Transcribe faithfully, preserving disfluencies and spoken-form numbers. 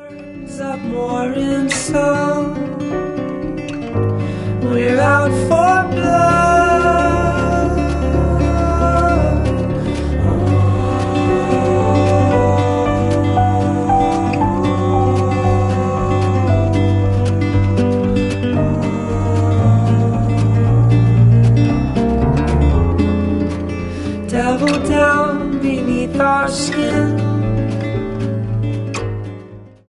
Up more in song, we're out for blood. Devil down beneath our skin.